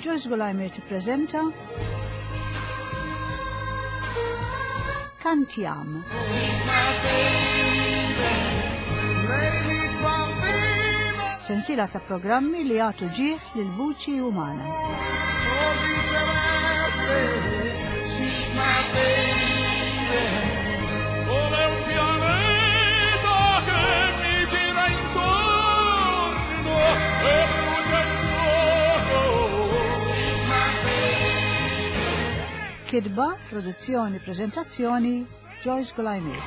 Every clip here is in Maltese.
Joyce Gulajmir tippreżenta Kantiam. Sensiela ta' programmi li għatu ġieħ lil vuċi umana. Kidba, produzzjoni, prezentazzjoni, Joyce Gulajmir.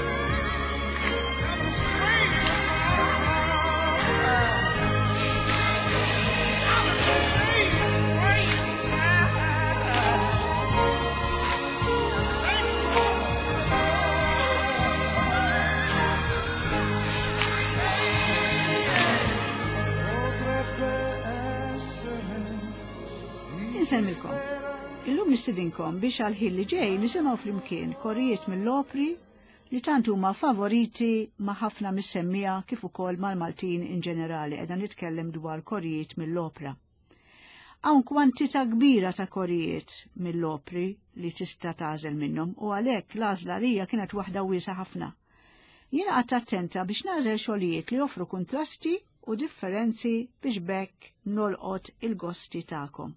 Insemmilkom. Illum nistidinkom biex għal-ħin li ġej nisimgħu flimkien korrijiet mill-opri li tant huma favoriti ma' ħafna mis-semmija kif ukoll mal-Maltin in ġenerali qiegħda nitkellem dwar korrijiet mill-opra. Hawn kwantità kbira ta' korrijiet mill-opri li tista' tagħżel minnhom u għalhekk l-għażla hija kienet waħda wiesa ħafna. Jiena qatt attenta biex nażel xogħlijiet li joffru kontrasti u differenzi biex bekk nolqot il-gosti tagħkom.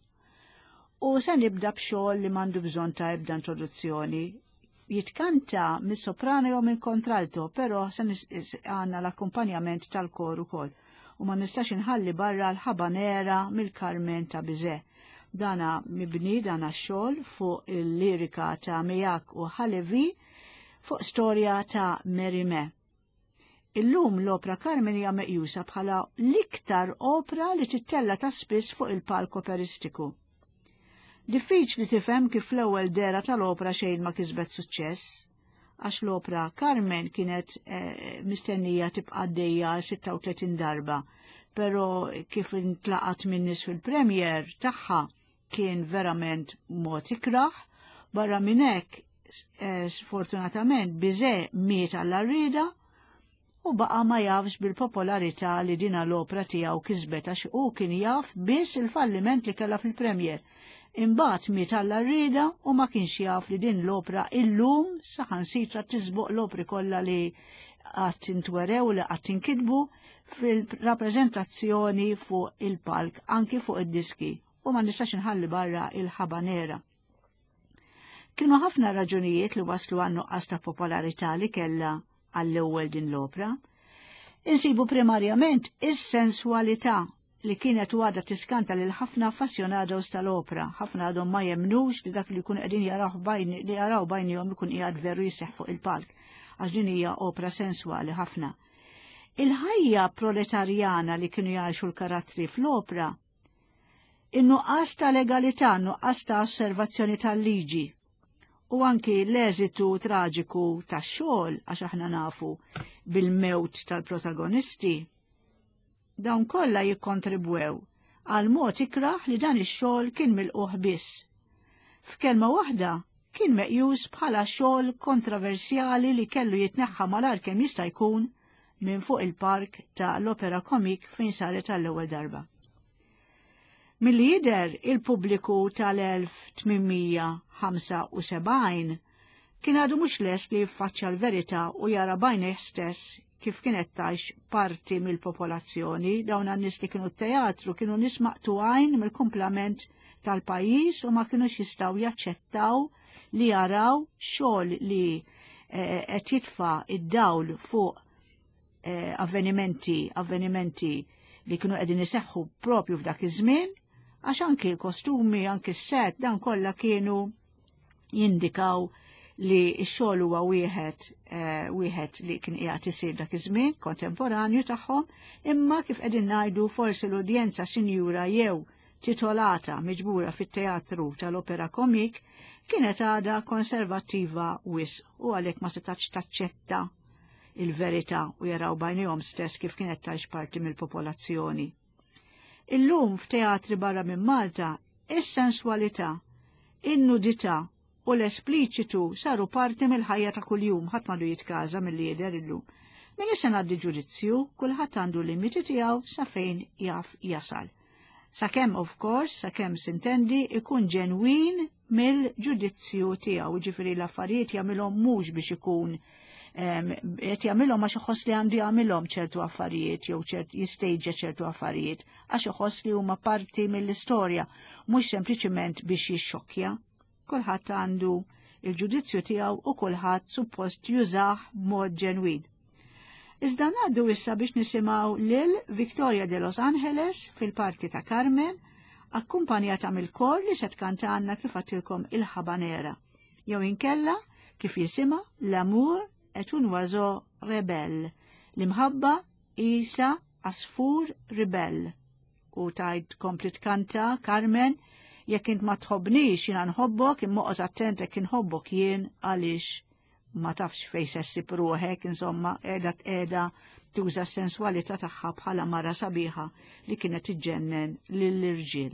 U se nibda b'xogħol li m'għandu bżonn ta' ebda introduzzjoni. Jitkanta mis-soprano jew mill-kontralto, però se għandna l-akkumpanjament tal-kor ukoll. U ma nistax inħalli barra l-ħabanera mill-Carmen ta' Bizet. Dana mibni dana xogħol fuq il-lirika ta' Mijak u Halevi fuq storja ta' Merime. Illum l-opra Carmen hija meqjusa bħala l-iktar opra li tittella ta' spiss fuq il-palk operistiku. Diffiċli tifhem kif l-ewwel dera tal-opra xejn ma kisbet suċċess, għax l-opra Carmen kienet mistennija tibqa' għaddejja 36 darba, però kif intlaqat min nies fil-premier tagħha kien verament mod ikraħ, barra minn hekk sfortunatament Bizet miet għall-arrieda u baqa' ma jafx bil-popolarità li dina l-opra tiegħu kisbet għax hu kien jaf biss il-falliment li kellha fil-premier. Imbagħad miet għall-arrieda u ma kienx jaf li din l-opra illum saħansitra tisbuq l-opri kollha li qatt intwerew li qatt inkitbu fil-rappreżentazzjoni fuq il-palk anki fuq id-diski u ma nistax inħalli barra il-ħabanera. Kienu ħafna raġunijiet li waslu għan nuqqas ta' popolarità li kellha għall-ewwel din l-opra. Insibu primarjament is-sensualità li kienet għadha tiskanta lil ħafna affazzjonados tal-opra, ħafna għadhom ma jemnux li dak li jkunu qegħdin jaraw bajnihom ikun qiegħed veru jseħħ fuq il-palk, għax din hija opra senswali ħafna. Il-ħajja proletarjana li kienu jgħixu l-karattri fl-opra, in-nuqqas ta' legalità, nuqqas ta' osservazzjoni tal-liġi, u anki l-eżitu traġiku tax-xogħol għax aħna nafu bil-mewt tal-protagonisti. Dawn kollha jikkontribwew għal mod ikraħ li dan ix-xogħol kien milquh biss. F'kelma waħda kien meqjus bħala xogħol kontroversjali li kellu jitneħħa malar kemm jista' jkun minn fuq il-park ta' l-Opera Comique fejn saret għall-ewwel darba. Milli jidher il-pubbliku tal-1875 kien għadu mhux lest li jiffaċċja l-verità u jara bajnejh stess kif kienet tgħix parti mill-popolazzjoni, dawn għan-nies li kienu teatru kienu nies maqtugħin mill-kumplament tal-pajjiż u ma kienux jistgħu jaċċettaw li jaraw xogħol li qed jitfa' id-dawl fuq avvenimenti li kienu qegħdin iseħħu propju f'dak iż-żmien, għax anki l-kostumi, anki s-set, dan kollha kienu jindikaw li x-xogħol huwa wieħed li kien qiegħed isir dak iż-żmien kontemporanju tagħhom, imma kif qegħdin ngħidu forsi l-udjenza sinjura jew titolata miġbura fit-teatru tal-Opera Comique kienet għadha konservattiva wisq u għalhekk ma setax taċċetta il-verità u jaraw bajnihom stess kif kienet tgħix parti mill-popolazzjoni. Illum f'teatri barra minn Malta is-sensualità, in-nudità u l-espliċitu saru parti mill-ħajja ta' kuljum, ħadd m'għandu jitkaża mill-lieder illum. Min issa ngħaddi ġudizzju, kulħadd għandu limiti tiegħu sa fejn jaf jasal. Sakemm of course, sakemm sintendi ikun ġenwin mill-ġudizzju tiegħu, jiġifieri l-affarijiet jagħmilhom mhux biex ikun qed jagħmilhom għax iħoss li għandu jagħmilhom ċertu affarijiet jew jistejġa ċertu affarijiet għax iħoss li huma parti mill-istorja mhux sempliċement biex jixxokkja. Kulħadd għandu il-ġudizzju tiegħu u kulħadd suppost jużah b'mod ġenwin. Iżda ngħaddu issa biex nisimgħu lil Victoria de Los Angeles fil-parti ta' Carmen, akkumpanjata mill-kor li se tkantanna kif għattilkom il-ħabanera. Jew inkella kif jisimha L-Amur et un oiseau rebel, l-imħabba Isa Asfur Rebel. U tajt kompli tkanta Carmen, jekk int ma tħobbnix jiena nħobbok, immoqgħod attent jekk inħobbok jien għaliex ma tafx fej sessib ruħek, insomma, qiegħda tuża s-senswalità tagħha bħala mara sabiħa li kienet iġġennen lill-irġiel.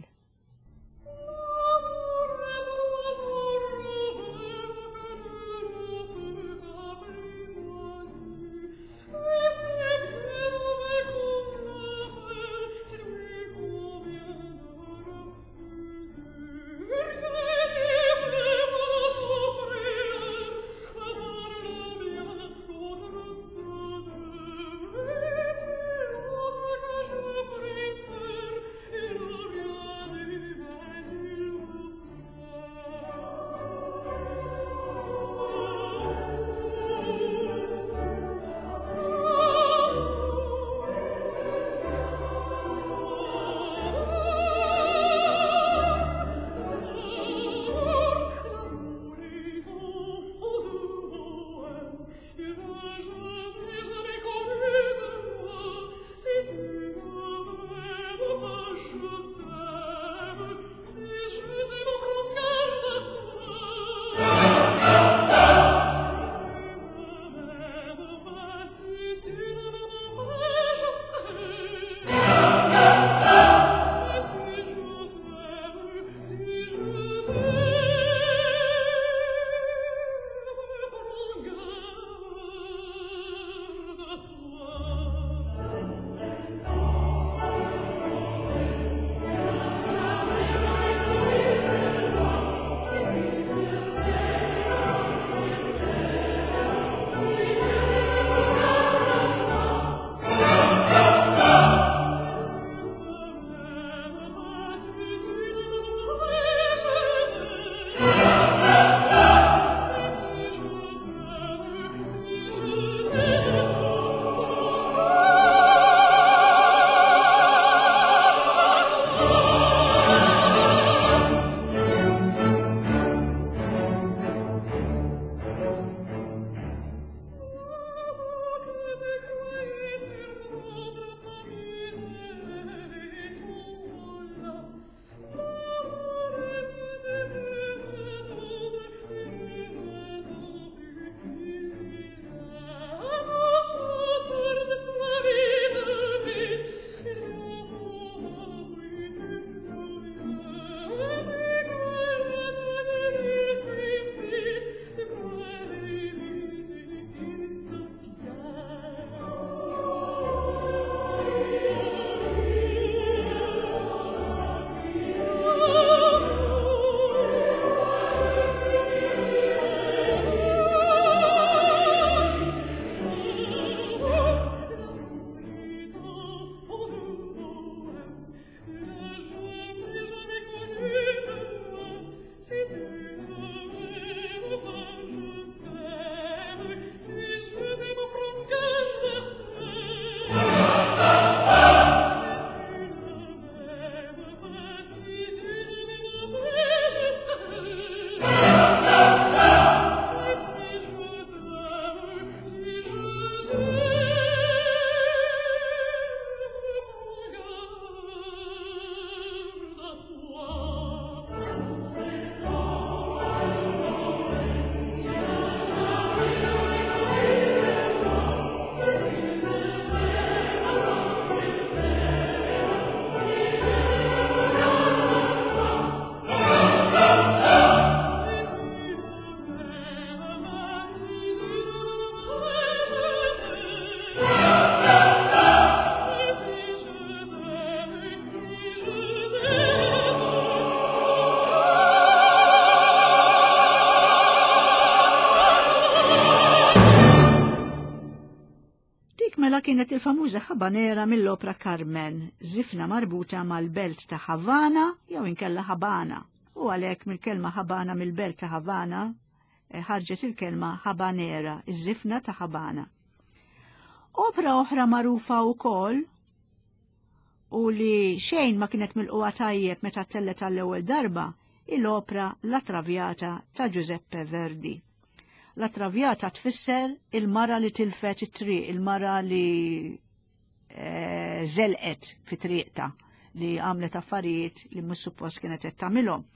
mela kienet il-famuża Habanera mill-opra Carmen, żifna marbuta mal-belt ta' Havana jew inkella Habana. U għalhekk mill-kelma Habana mill-belt ta' Havana ħarġet il-kelma Habanera, iż-żifna ta' Habana. Opra oħra magħrufa wkoll u li xejn ma kienet milquha tajjeb meta tellet għall-ewwel darba il-opra La Traviata ta' Giuseppe Verdi. La Traviata tfisser il-mara li tilfet it-triq, il-mara li zelqet fi triqta, li għamlet affarijiet li mhux suppost kienet qed tagħmilhom.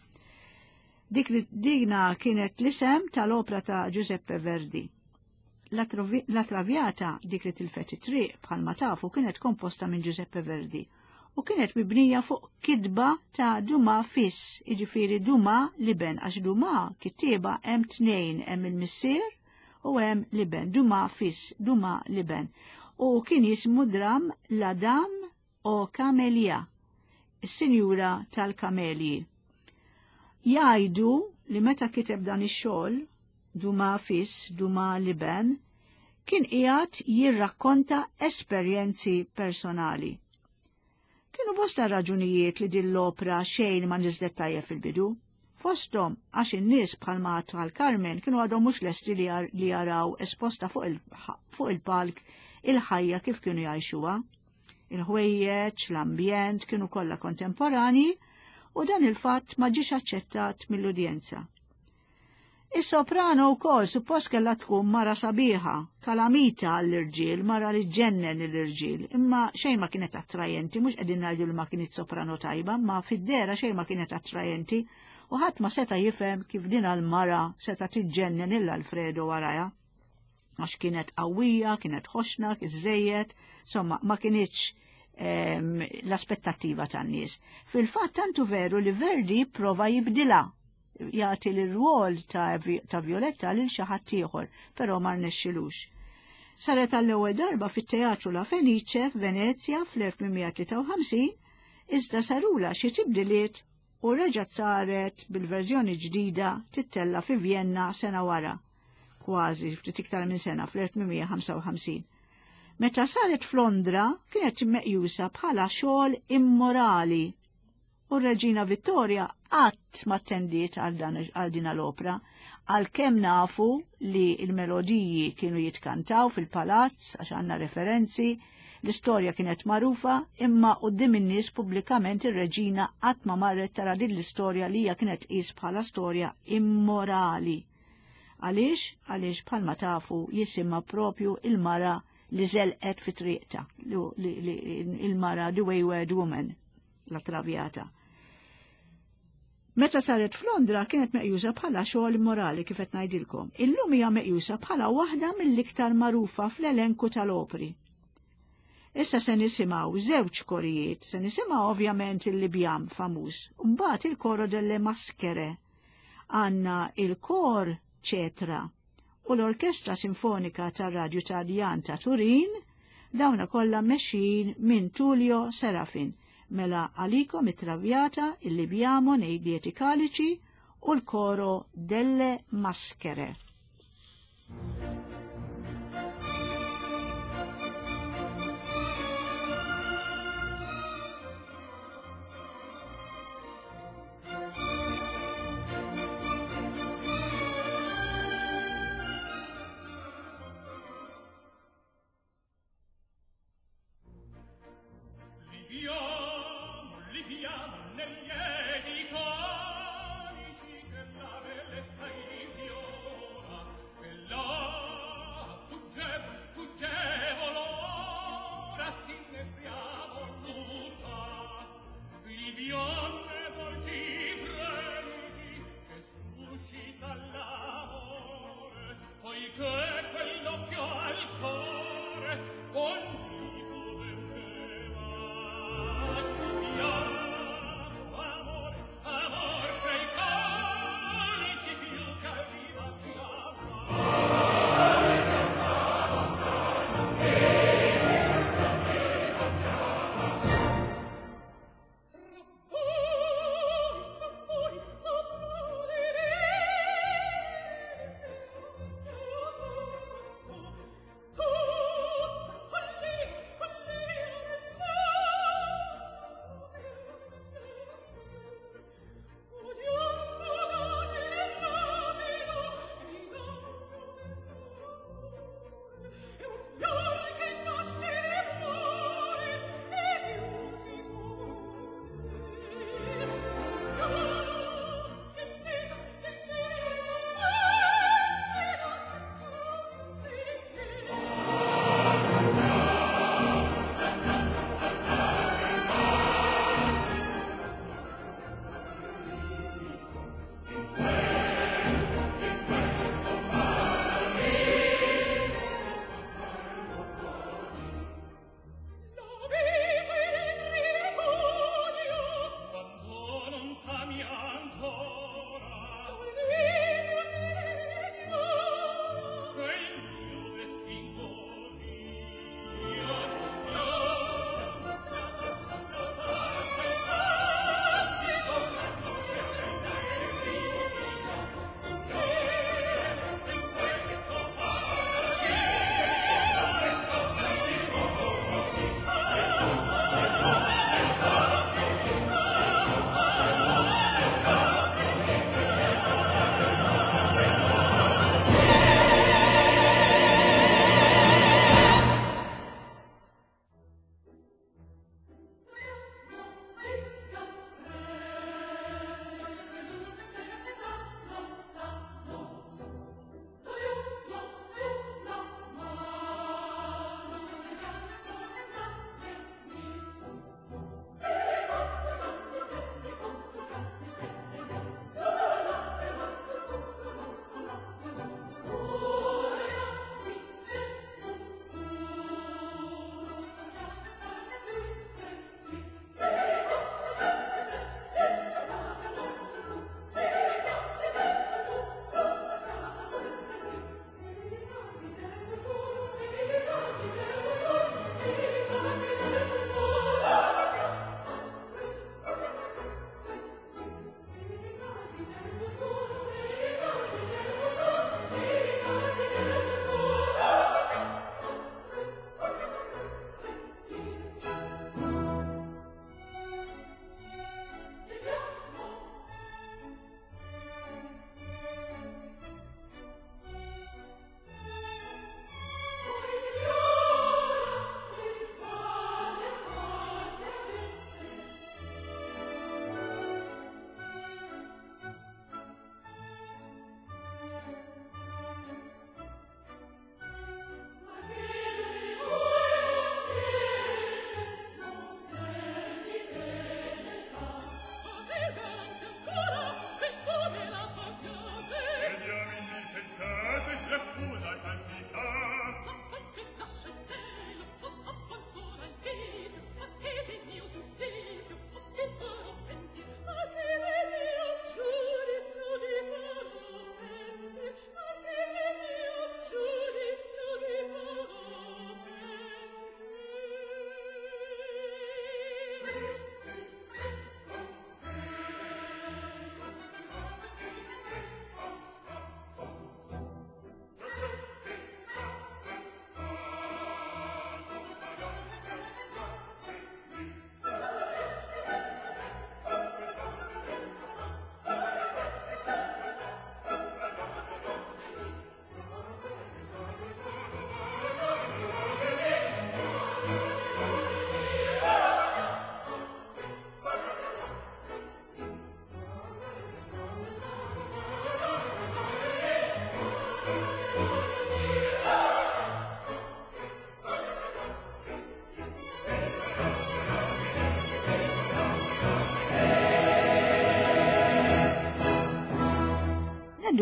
Dikna kienet l-isem tal-opra ta' Giuseppe Verdi. La Traviata dik li tilfet it-triq bħalma tafu kienet komposta minn Giuseppe Verdi u kienet mibnija fuq kidba ta' Dumas fis, iġifieri Dumas Liben, għax Dumas kittieba hemm tnejn, hemm il-missier u hemm Liben, Dumas fis, Dumas Liben. U kien jismu dram la Dame o Camelia, is-sinjura tal-kamelji. Jgħidu li meta kiteb dan ix-xogħol, Dumas fis, Dumas Liben, kien qiegħed jirrakkonta esperjenzi personali. Kienu bosta raġunijiet li din l-opra xejn ma niżlet tajjeb fil-bidu. Fosthom għax in-nies bħalma tal-Carmen kienu għadhom mhux lesti li jaraw esposta fuq il-palk il-ħajja kif kienu jgħixuha. Il-ħwejjeġ, l-ambjent kienu kollha kontemporani u dan il-fatt ma ġiex aċċettat mill-udjenza. Is-soprano wkoll suppost kellha tkun mara sabiħa, kalamita għall-irġiel, mara li ġennen l-irġiel, imma xejn ma kienet attrajenti, mhux qegħdin ngħidu li ma kienet soprano tajba, ma fid-dera xejn ma kienet attrajenti u ħadd ma seta' jifhem kif din għall-mara seta' tiġġennen il-Alfredo warajha. Għax kienet qawwija, kienet ħoxna, iżejjed, insomma ma kienitx l-aspettattiva tan-nies. Fil-fatt tantu veru li Verdi prova jibdilha. Jagħti l-rwol ta' Violetta lil xi ħadd ieħor, però ma rnexxilux. Saret għall-ewwel darba fit-Teatru La Fenice f'Venezja fl-1853, iżda sarula xi tibdiliet u reġgħet saret bil-verżjoni ġdida tittella fi Vienna sena wara, kważi ftit iktar minn sena fl-1855. Meta saret f'Londra kienet immeqjusa bħala xogħol immorali u r-Reġina Vittoria qatt ma attendiet għal din l-opra, għalkemm nafu li l-melodiji kienu jitkantaw fil-palazz għax għandna referenzi, l-istorja kienet magħrufa, imma quddiem in-nies pubblikament ir-Reġina qatt ma marret tara din l-istorja li hija kienet qis bħala storja immorali. Għaliex bħalma tafu jisimha propju il-mara li żelqet fi triqta, il-mara The Wayward Woman, La Traviata. Meta saret f'Londra kienet meqjusa bħala xogħol immorali kif qed ngħidilkom. Illum hija meqjusa bħala waħda mill-iktar magħrufa fl-elenku tal-opri. Issa se nisimgħu żewġ korijiet, se nisimgħu ovvjament il-Libjam famuż, u mbagħad il-Coro delle Maschere. Għandna il-Kor Cetra u l-Orkestra Sinfonika tar-Radju Taljan ta' Turin, dawna kollha mexxin minn Tullio Serafin. Mela għalikom it-Traviata, il-Libjamo nei Lieti Calici u l-Coro delle Maschere.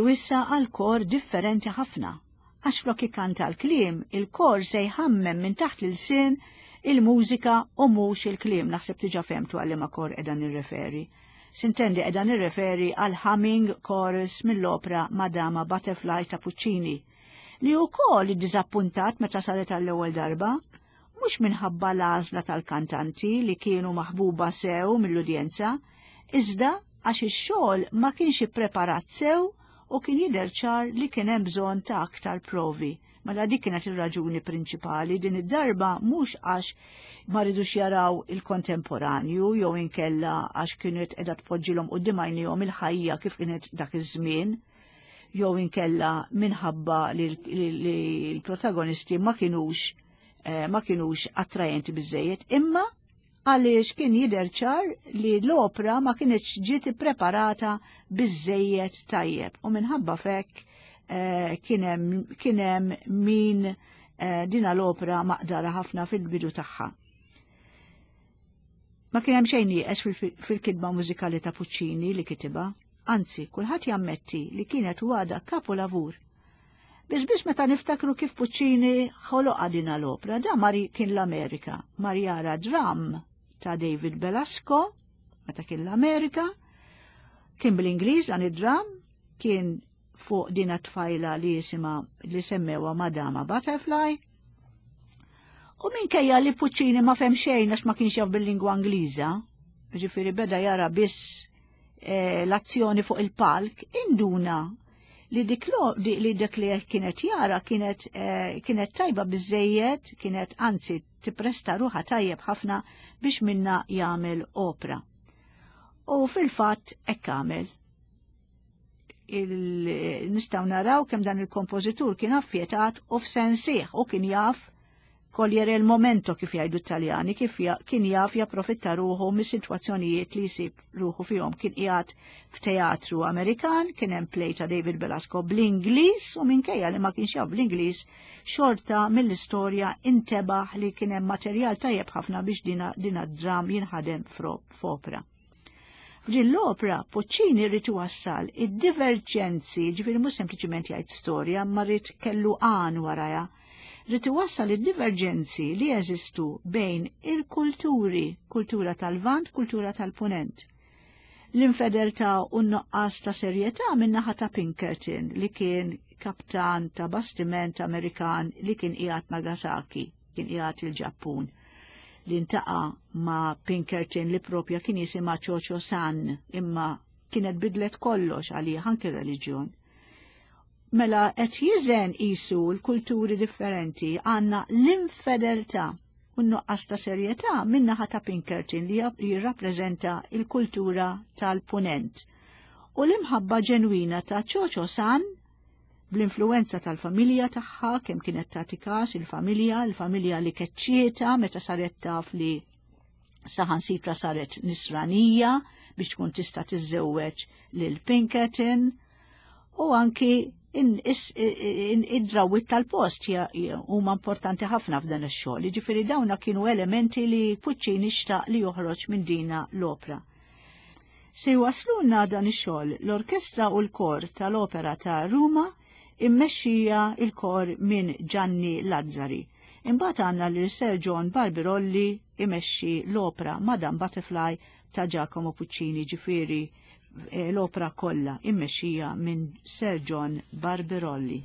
Naddu issa għal kor differenti ħafna, għax flok ikkanta l-kliem, il-kor se jħammem minn taħt l-sin il-mużika u mhux il-kliem. Naħseb tiġa femtu għalli ma kor edha nirreferi. Sintendi edha nirreferi għal humming chorus mill-opera Madama Butterfly ta' Puccini, li wkoll iddiżappuntat meta saret għall-ewwel darba, mhux minħabba l-għażla tal-kantanti li kienu maħbuba sew mill-udjenza, iżda għax ix-xogħol ma kienx ippreparat sew u kien jidher ċar li kien hemm bżonn ta' aktar provi. Mela dik kienet ir-raġuni prinċipali din id-darba mhux għax ma ridux jaraw il-kontemporanju jew inkella għax kienet qiegħda tpoġġilhom quddiem għajnejhom il-ħajja kif kienet dak iż-żmien, jew inkella minħabba li l-protagonisti ma kienux attrajenti biżejjed, imma għaliex kien jidher ċar li l-opra ma kienx ġiet ippreparata biżejjed tajjeb u minħabba fekk kienem min dina l-opera maqdara ħafna fil-bidu tagħha. Ma kienem xejn nieqes fil-kidba mużikali ta' Puccini li kitiba, anzi kulħadd jammetti li kienet għada kapolavur. Biss meta niftakru kif Puccini ħoloqa dina l-opera, da kien l-Amerika, Marjara Dram ta' David Belasco, meta kien l-Amerika, kien bl-Ingliż dan id-dram, kien fuq din tfajla li semmewa Madama Butterfly. U minkejja li Puccini ma fem xejn għax ma kienx jaf bil-lingwa Ingliża, ġifieri beda jara biss l-azzjoni fuq il-palk, induna li dik li kienet jara kienet tajba biżejjed, kienet anzi tippresta ruħha tajjeb ħafna biex minna jagħmel opera. U fil-fatt hekk għamel. Nistaw naraw kemm dan il-kompożitur kien affjetat u f'sensieħ u kien jaf kogliere il-momento kif jgħidu Taljani, kien jaf japprofitta ruħu mis-sitwazzjonijiet li jsib ruħu fihom. Kien qiegħed f'teatru Amerikan, kien hemm play ta' David Belasco bl-Ingliż u minkejja li ma kienx jaf bl-Ingliż xorta mill-istorja intebaħ li kien hemm materjal tajjeb ħafna biex dina d-dram jinħadem f'opera. F'din l-opera Puccini rrid iwassal id-diverġenzi, ġifieri mhux sempliċiment jgħid storja, ma rrid kellu għan warajha. Rrid iwassal id-diverġenzi li jeżistu bejn il-kulturi, kultura tal-Vant, kultura tal-Punent. L-infedeltà u n-noqqas ta' serjetà min-naħa ta' Pinkerton li kien kaptan ta' bastiment Amerikan li kien qiegħed Nagasaki, kien qiegħed il-Ġappun. Li ntaqa ma' Pinkerton li propja kien jisimha Chocho San, imma kienet bidlet kollox għalih anke reliġjon. Mela qed jiżen qisu l-kulturi differenti għandna l-infedeltà u n-nuqqas ta' serjetà min-naħa ta' Pinkerton li jirrappreżenta l-kultura tal-Punent. U l-imħabba ġenwina ta' Chocho San bl-influenza tal-familja tagħha kemm kienet tagħti każ il-familja li keċċieta meta saret taf li saħansitra saret nisranija biex tkun tista' tiżżewweġ lil Pinkerton u anki id-drawwiet tal-post huma importanti ħafna f'dan ix-xogħol. Jiġifieri dawna kienu elementi li Puccini xtaq li joħroġ minn dina l-opera. Se jwasluna dan ix-xogħol l-orkestra u l-kor tal-opera ta' Ruma immexxija il-kor minn Gianni Lazzari. Imbagħad għandna lil Sir John Barbirolli imexxi l-opera Madame Butterfly ta' Giacomo Puccini, ġifieri l-opera kollha immexxija minn Sir John Barbirolli.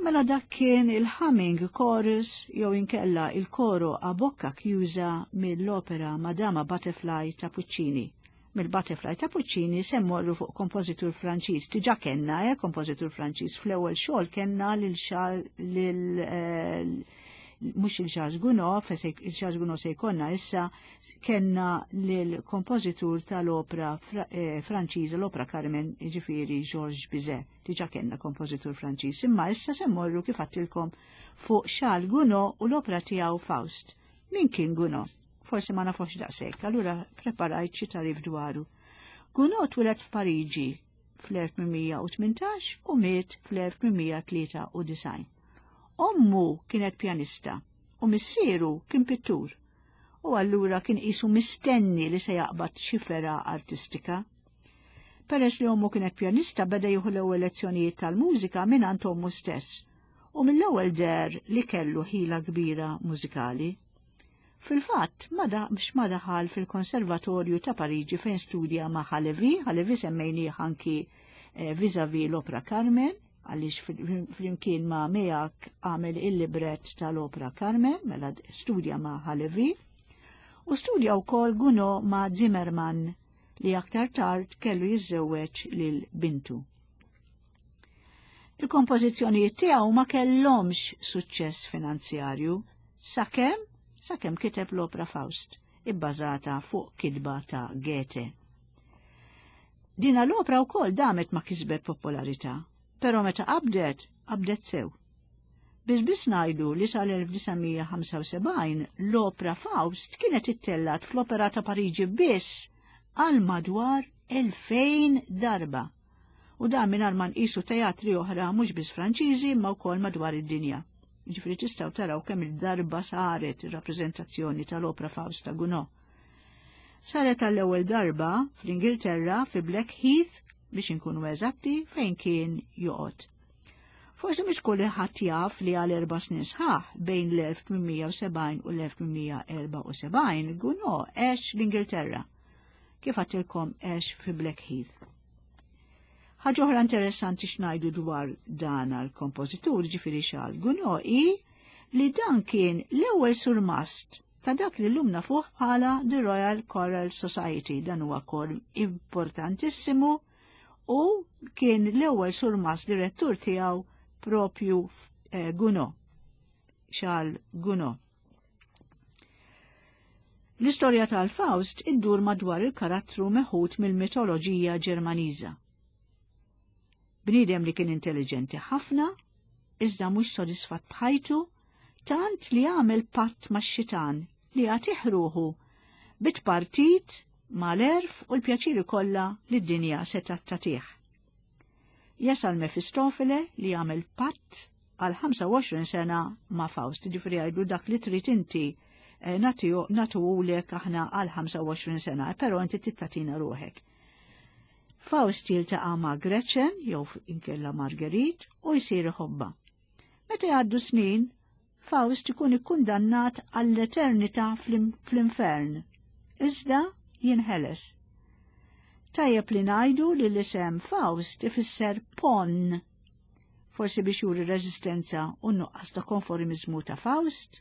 Mela dak kien il-Humming Chorus jew inkella il-koro a bocca chiusa mill-opera Madama Butterfly ta' Puccini. Mill-Butterfly ta' Puccini semmorru fuq kompożitur Franċiż. Diġà kenna kompożitur Franċiż fl-ewwel xogħol kenna mhux il-Charles Gounod, il-Charles Gounod se jkollna issa kenna lill-kompożitur tal-opera Franċiża, l-opera Carmen, ġifieri Georges Bizet. Diġà kenna kompożitur Franċiż, imma issa se mmorru kif għattilkom fuq Charles Gounod u l-opera tiegħu Faust. Min kien Gounod? Forsi ma nafux daqshekk, allura preparajt xi tarif dwaru. Gounod twilet f'Pariġi fl-1818 u miet fl-1893. Ommu kienet pjanista u missieru kien pittur u allura kien qisu mistenni li se jaqbad xi fera artistika. Peress li ommu kienet pjanista beda jieħu l-ewwel lezzjonijiet tal-mużika mingħand ommu stess u mill-ewwel der li kellu ħila kbira mużikali. Fil-fatt biex ma daħal fil-Konservatorju ta' Pariġi fejn studja ma' Halévy semmejnieh anki vis-à-vis l-Opera Carmen, għaliex flimkien ma' miegħek għamel il-librett tal-Opera Carmen, mela studja ma' Halévy, u studja wkoll Gounod ma' Zimmermann li aktar tard kellu jiżżewweġ lil bintu. Il-kompożizzjonijiet tiegħu ma kellhomx suċċess finanzjarju sakemm kiteb l-opera Faust, ibbażata fuq kidba ta' Goethe. Dina l-opera wkoll damet ma kisbet popolarità, però meta qabdet sew. Biss ngħidu li sal-1975 l-opera Faust kienet ittellat fl-Opera ta' Pariġi biss għal madwar 2000 darba. U dan mingħajr ma nqisu teatri oħra mhux biss Franċiżi ma wkoll madwar id-dinja. Ġifri tistgħu taraw kemm il-darba saret ir-rappreżentazzjoni tal-Opera Faust ta' Gounod. Saret għall-ewwel darba fl-Ingilterra fi Blackheath biex inkunu eżatti fejn kien joqgħod. Forsi mhux kulħadd jaf li għal 4 snin sħaħ bejn l-1870 u l-1874 Gounod għex l-Ingilterra. Kif għattilkom għex fi Blackheath. Ħaġa oħra interessanti x'ngħidu dwar dan għall-kompożitur ġifieri Charles Gounod hi li dan kien l-ewwel surmast ta' dak li llum nafuh bħala The Royal Choral Society. Dan huwa kor importantissimu u kien l-ewwel surmast direttur tiegħu propju Gounod, Charles Gounod. L-istorja tal-Faust iddur madwar il-karattru meħud mill-mitoloġija Ġermaniża. Bniedem li kien intelligenti ħafna, iżda mhux sodisfatt bħajtu, tant li għamel patt max-xitan li għatih ruħu bit-partit mal-erf u l-pjaċiri kollha li d-dinja se tattatih. Jasal Mefistofele li għamel patt għal 25 sena ma' Faust, ġifri għajdu dak li trid inti natuwulek aħna għal 25 sena, però inti tittatina ruħek. Faust jiltaqa' ma' Gretchen jew inkella Marguerite u jsir ħobba. Meta jgħaddu snin, Faust ikun ikkundannat għall-eternità fl-infern, iżda jinħeles. Tajjeb li ngħidu li l-isem Faust ifisser pon, forsi biex juri reżistenza u nuqqas ta' konformizmu ta' Faust.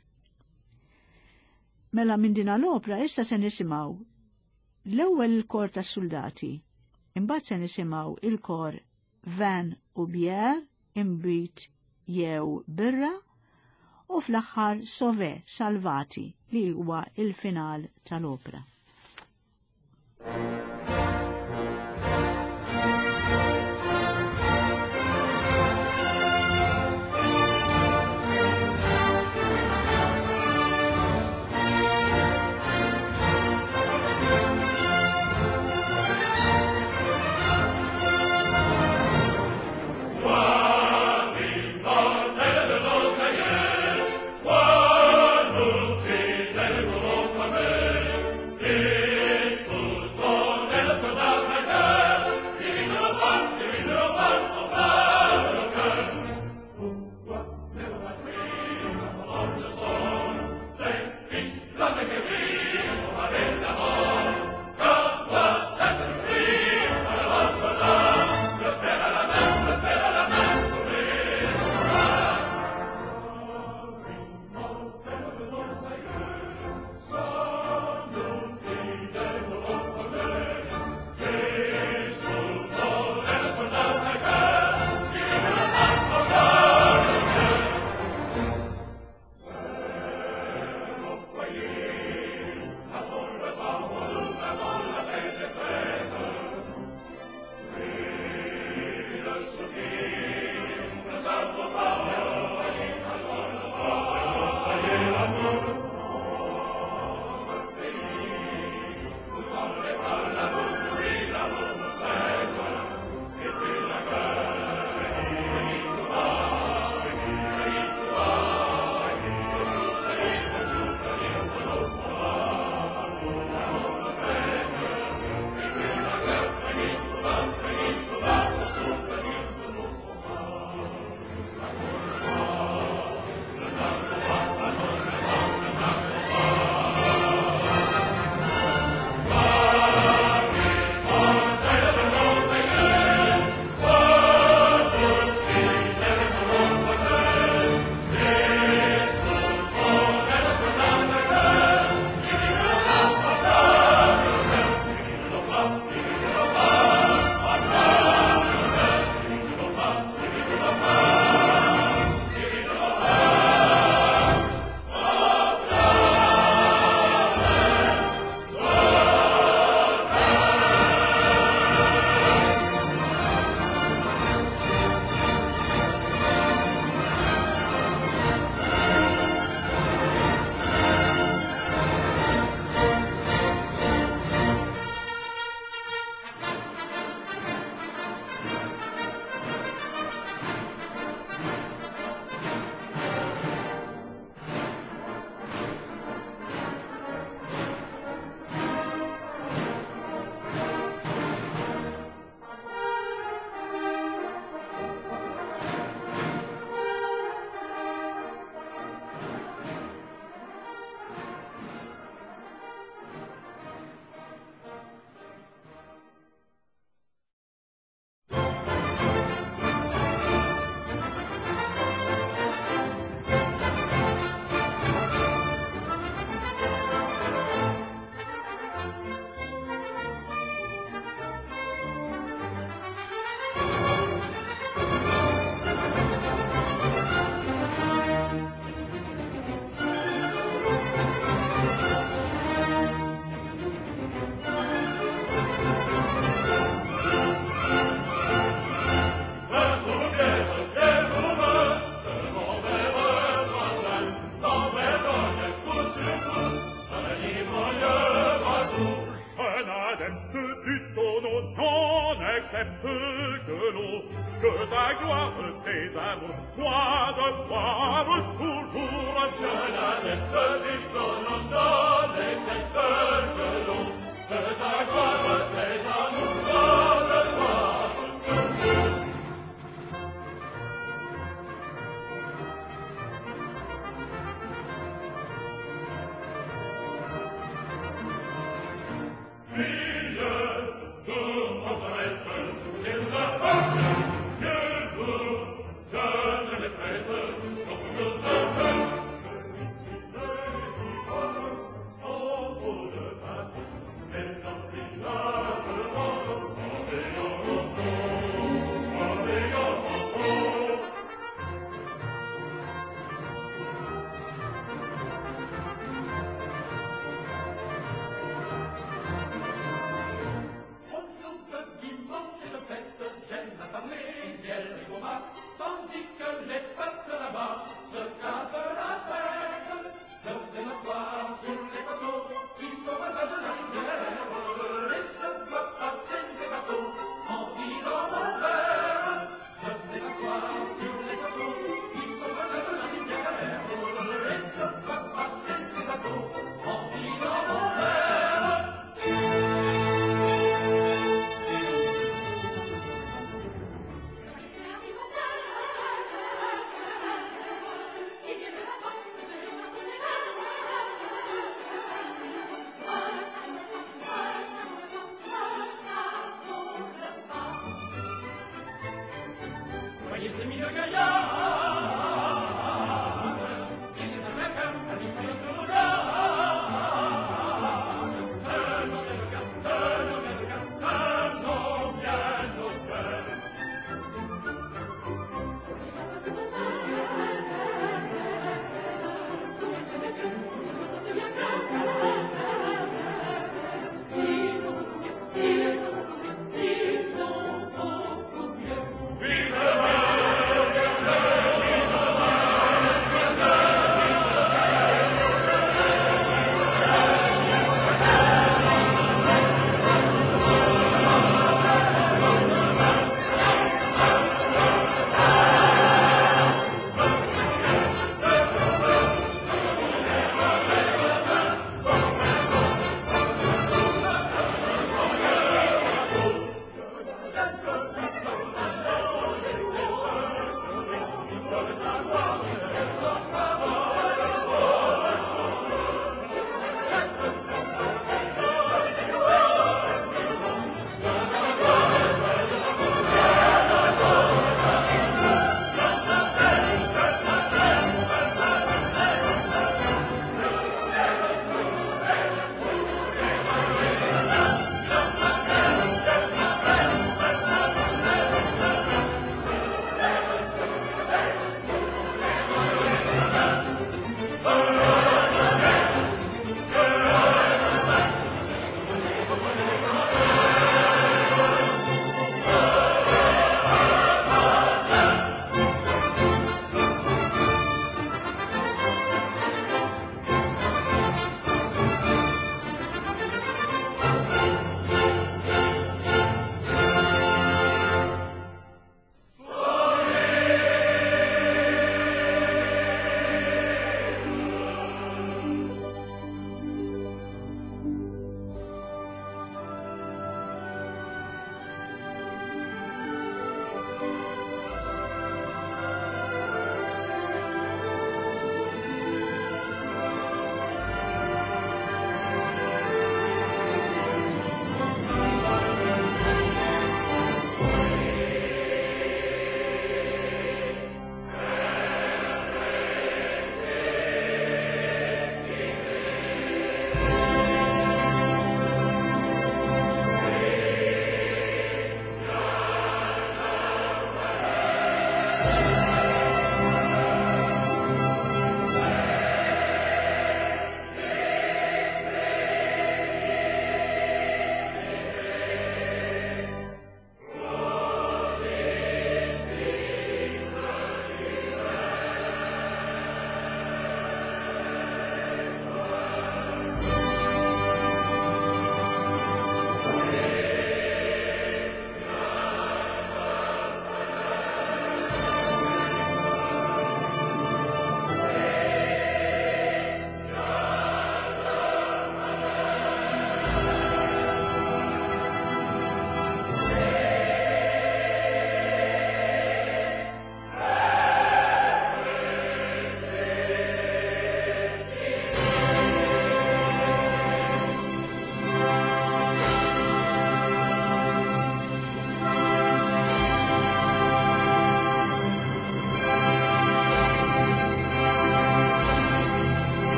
Mela minn din l-opra issa se nisimgħu l-ewwel il-kor tas-soldati, imbagħad se nisimgħu il-kor Van u Bier imbit jew birra u fl-aħħar Sove Salvati li huwa il-final tal-opra. Oh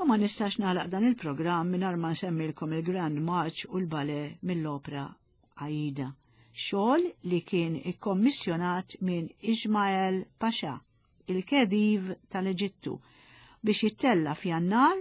U ma nistax nagħlaq dan il-programm mingħajr ma nsemmilkom il-Grand March u l-Bale mill-opera Aida, xogħol li kien ikkommissjonat minn Ismael Pasha, il-Khediv tal-Eġittu, biex jittella f'Jannar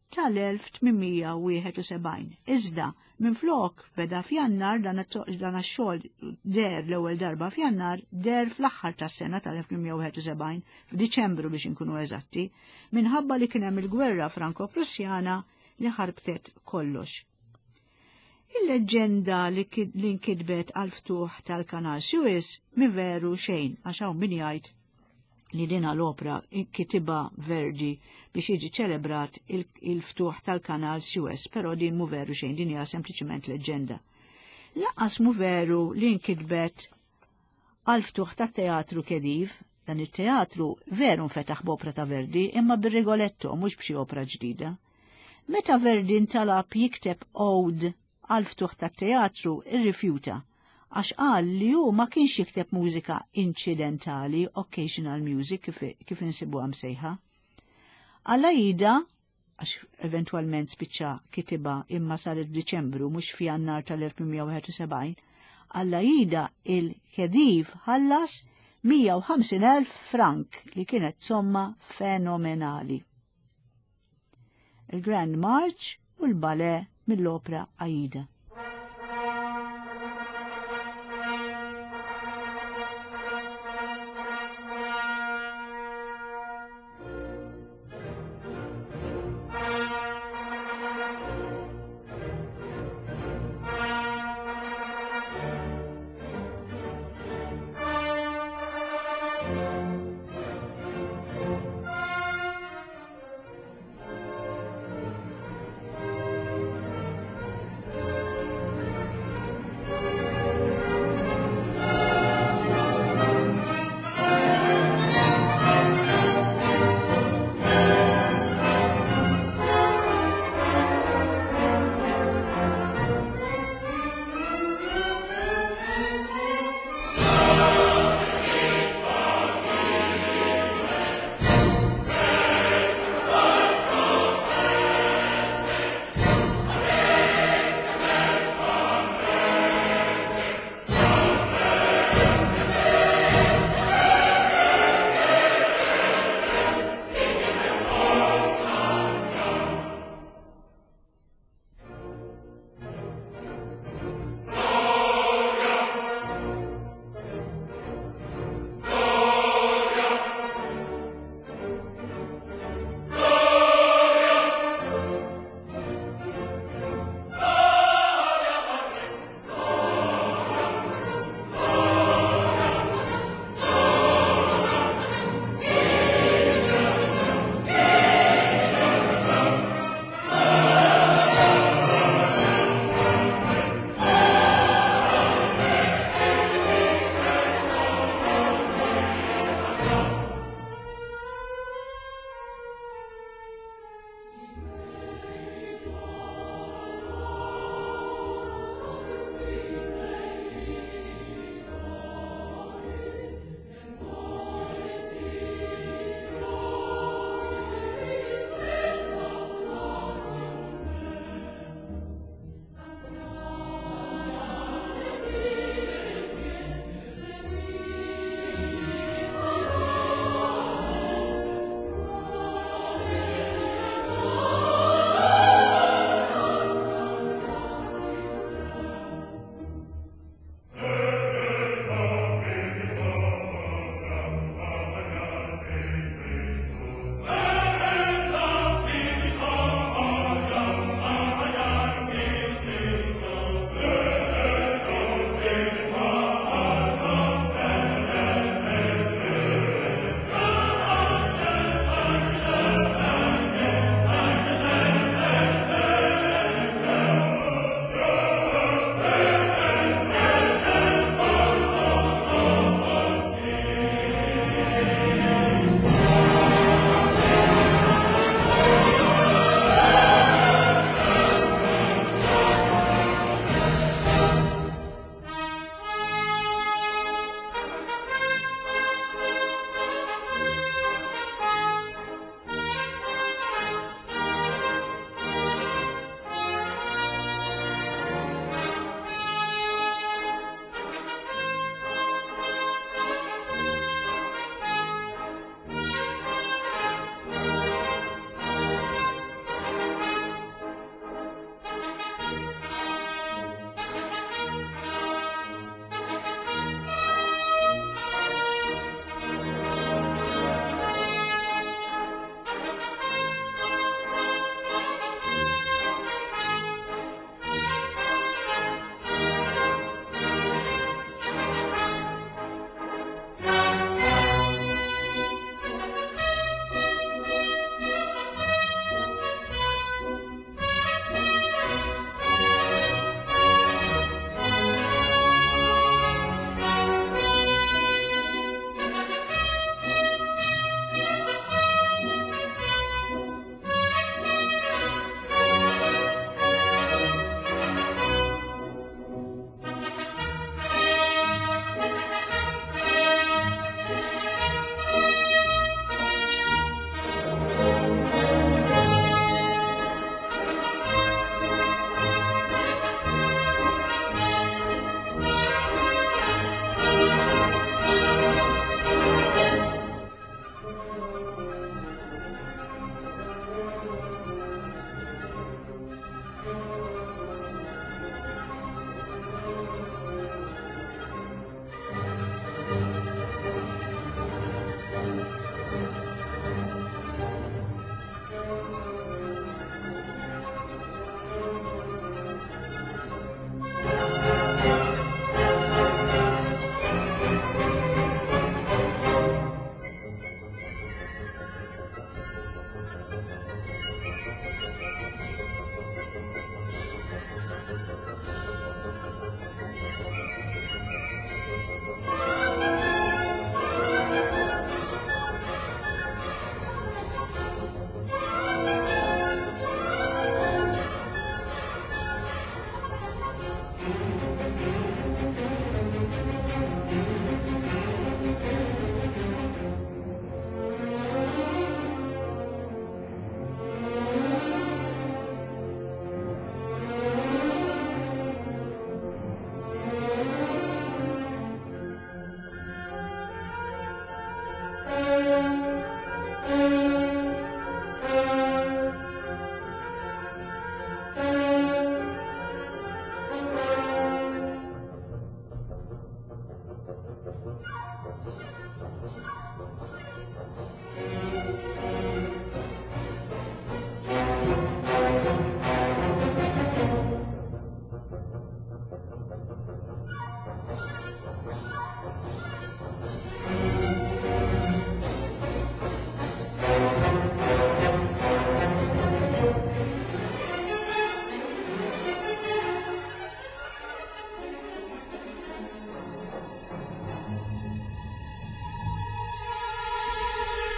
tal-1871. Iżda minflok beda f'Jannar dan ix-xogħol der l-ewwel darba f'Jannar der fl-aħħar tas-sena tal-1871 f'Diċembru biex inkunu eżatti, minħabba li kien hemm il-gwerra Franko-Prussjana li ħarbtet kollox. Il-leġenda li nkitbet għal-ftuħ tal-Kanal Suez mi veru xejn, għax hawn min jgħid li dina l-opera kitiba Verdi biex jiġi ċelebrat il-ftuħ tal-Kanal Suez, però din mu veru xejn, din hija sempliċement leġenda. Laqqas mu veru li nkitbet għal-ftuħ tat-teatru Khediv, dan it-teatru veru nfetaħ b'opera ta' Verdi imma bir-Rigoletto mhux b'xi opera ġdida. Meta Verdi ntalab jikteb owd għal-ftuħ tat-teatru irrifjuta, għax qal li hu ma kienx jikteb mużika incidentali, occasional music kif insibuha msejħa. Għall-Aida, għax eventwalment spiċċa kitiba imma saret f'Diċembru mhux f'Jannar tal-1871, għall-Aida il-Khediv ħallas 150,000 frank li kienet somma fenomenali. Il-Grand March u l-Bale mill-opera Aida.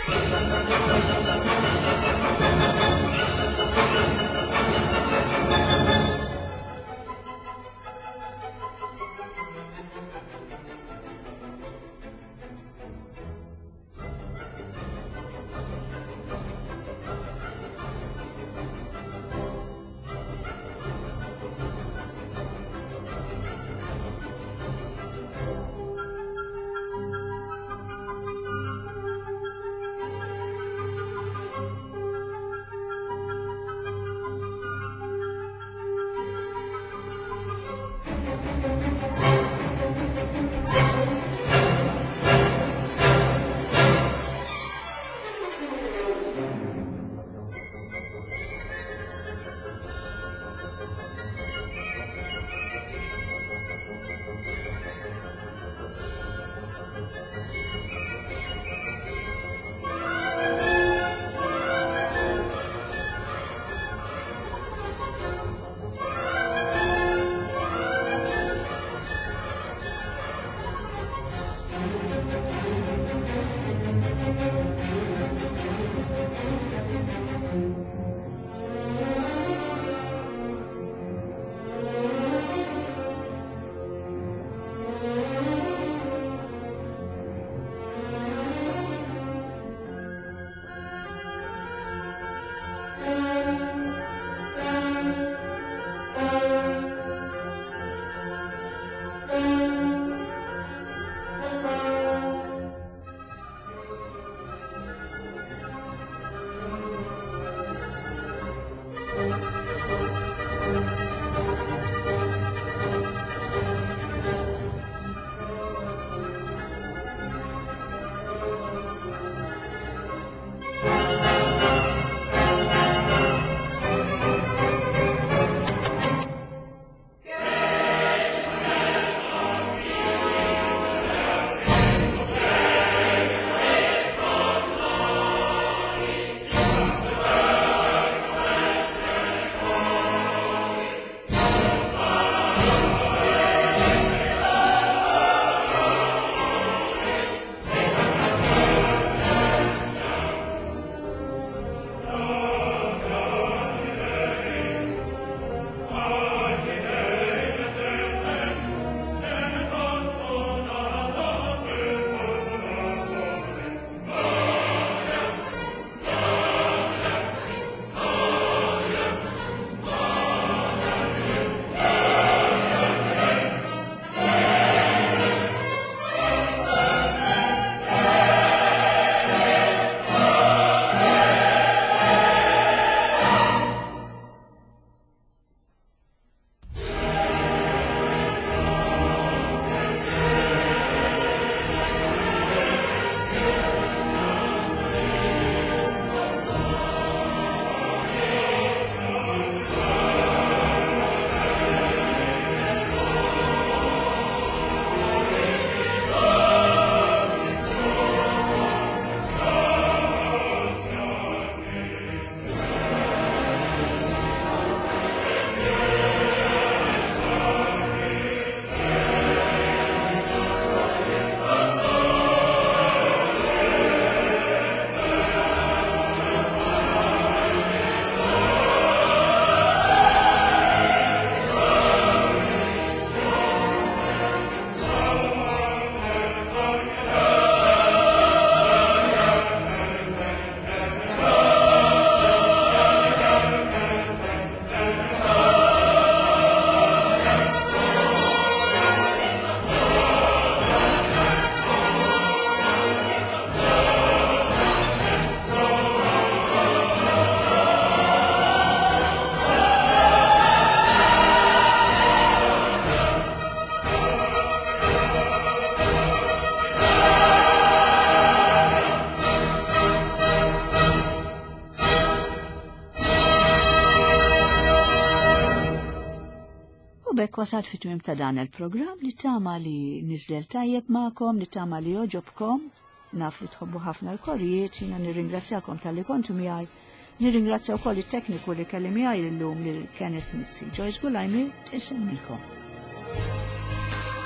bekk wasalt fit-tmiem ta' dan il-programm li tama li nizlel tajjeb ma'kom, li tama li joġobkom, naf li tħobbu ħafna l-korijiet, jina nirringrazzjakom tal-li kontu miħaj, nirringrazzjaw koll il-tekniku li kelli miħaj l-lum li Kenneth Mitzi. Joyce Gulajmi, isemmilkom.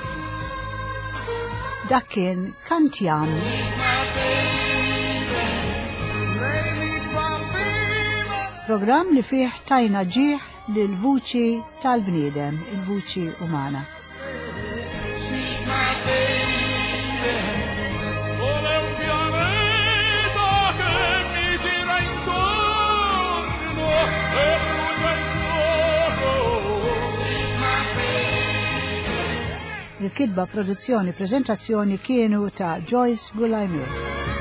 Dakken kantjan. Programm li fih tajna ġieħ lil vuċi tal-bniedem, il-vuċi umana. Il-kitba, produzzjoni, prezentazzjoni kienu ta' Joyce Bulajmir.